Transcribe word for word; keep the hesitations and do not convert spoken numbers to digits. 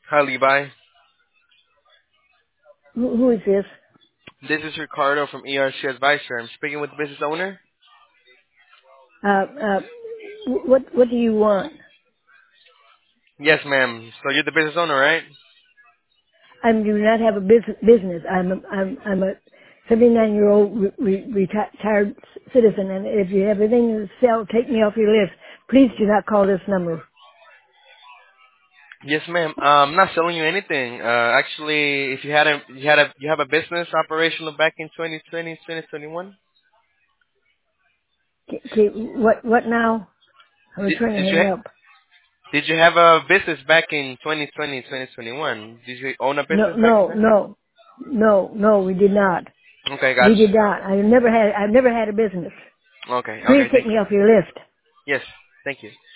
Hi, Levi. Who, who is this? This is Ricardo from E R C Advisor. I'm speaking with the business owner. Uh, uh, wh- what what do you want? Yes, ma'am. So you're the business owner, right? I do not have a business. business. I'm a, I'm I'm a seventy-nine year old re- re- retired citizen, and if you have anything to sell, take me off your list. Please do not call this number. Yes, ma'am. Uh, I'm not selling you anything. Uh, actually, if you had a you had a you have a business operational back in twenty twenty, twenty twenty-one. Okay, okay, what what now? I'm Did, trying to did you hang ha- up. did you have a business back in twenty twenty, twenty twenty-one? Did you own a No business back no then? no no no. We did not. Okay, We gotcha. did not. I never had I've never had a business. Okay, Please okay. take Thank me you. off your list. Yes, thank you.